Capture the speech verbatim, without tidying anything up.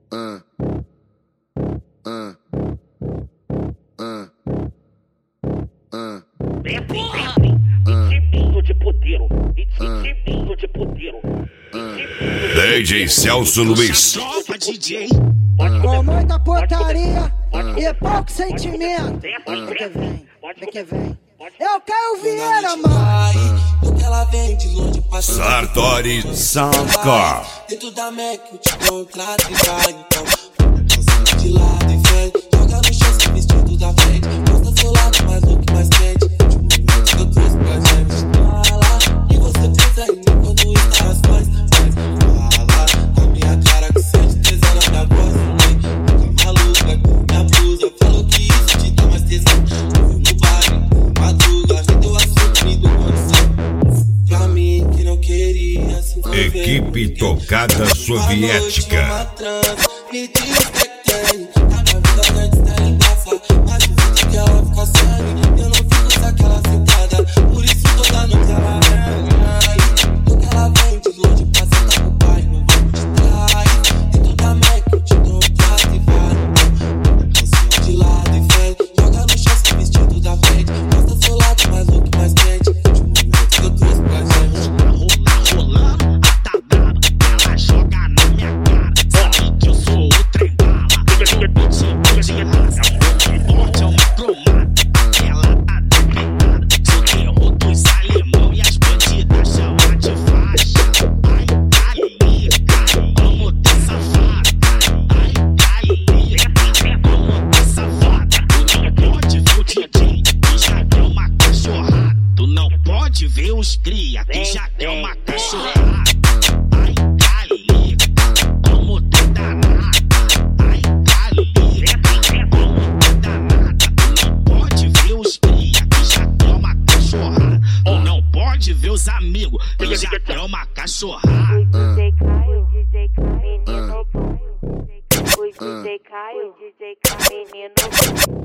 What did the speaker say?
Ah, ah, ah, ah. Desce, desce, ritminho de puteiro, ritminho de puteiro. D J Celso Luiz. Tropa D J. Com muita putaria e pouco sentimento. Vem que vem, vem que vem. Eu quero Vieira, mano. Porque ela vem de longe pra cima. Sartori Soundcore. Dentro da Mac eu te contrato e vai então. De lado e frente, joga no chão sem vestido da frente. Mostra seu lado mais louco, mais quente. Tipo, movimento que eu trouxe pra gente. Fala, e você pensa em mim quando está as coisas. Fala, na minha cara que sente tesão na minha voz. Fica maluca com minha blusa. Falou que isso te dá mais tesão. Eu no baile, madruga, meteu assunto, me deu condição. Pra mim que não queria se envolver. Equipe Tocada Soviética. Me diz o que tem. Na minha vida antes dela engraça. Mas o vídeo que ela fica sangue. Eu não fico sem aquela sentada. Por isso toda noite ela vem. Porque ela vem de longe pra sentar com o pai. Não vamos te trair. Dentro da Mac eu te dou um trato e vai. Assim de lado e frente. Joga no chão sem vestido da frente. Mostra seu lado mais louco, mais quente. De momento que eu trouxe pra gente. Tá rolando, tá brava. Ela joga na minha cara. Sabe que eu sou o trem bala. Forte é uma cromada. Ela tá dependada. Sou terror dos alemão e as bandidas chamam de faixa. Ai, Calica, como tá safada. Ai, Calica, como tá safada. Tu não pode ver o Didi, que já deu uma cachorrada. Tu não pode ver os cria, que já deu uma cachorrada. Ai, Calica, como tá danada. Ai, Calica, como tá danada. Tu não pode ver os cria, que já deu uma cachorrada. Tu não pode ver os amigos, que já deu uma cachorrada. O D J Caio, o D J Caio, menino bom. O D J Caio, o D J Caio, menino bom.